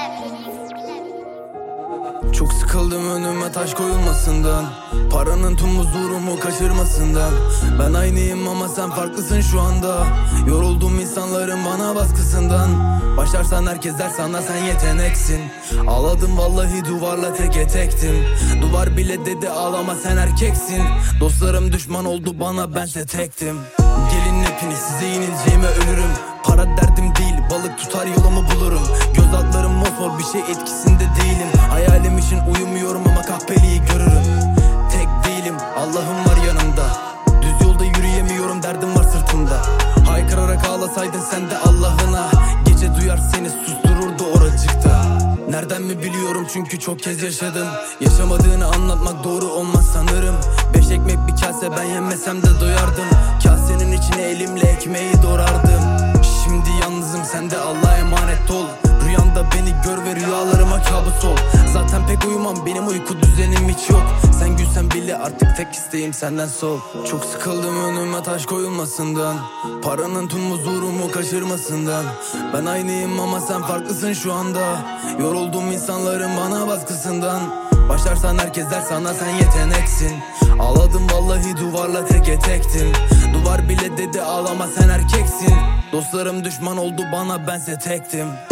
Çok sıkıldım önüme taş koyulmasından, paranın tüm huzurumu kaçırmasından. Ben aynıyım ama sen farklısın şu anda. Yoruldum insanların bana baskısından. Başarsan herkes der sana sen yeteneksin. Ağladım vallahi duvarla teke tektim. Duvar bile dedi ağlama sen erkeksin. Dostlarım düşman oldu bana bense tektim. Gelin hepiniz size yenileceğime ölürüm. Para derdim değil balık tutar yolumu bulurum. Göz altlarım mosmor bir şey etkisinde değilim. Hayalim için uyumuyorum ama kahpeliği görürüm. Tek değilim Allah'ım var yanımda. Düz yolda yürüyemiyorum derdim var sırtımda. Haykırarak ağlasaydın sen de Allah'ına. Gece duyar seni sustururdu oracıkta. Nereden mi biliyorum çünkü çok kez yaşadım. Yaşamadığını anlatmak doğru olmaz sanırım. 5 ekmek bir kase ben yemesem de doyardım. Kasenin içine elimle ekmeği doğrardım. Şimdi yalnızım sen de Allah'a emanet ol. Rüyanda beni gör ve rüyalarıma kabus ol. Zaten pek uyumam benim uyku düzenim hiç yok. Sen gülsen bile artık tek isteğim senden sol. Çok sıkıldım önüme taş koyulmasından, paranın tüm huzurumu kaçırmasından. Ben aynıyım ama sen farklısın şu anda. Yoruldum insanların bana baskısından. Başarsan herkes der sana sen yeteneksin. Ağladım vallahi duvarla teke tektim. Duvar bile dedi ağlama sen erkeksin. Dostlarım düşman oldu bana bense tektim.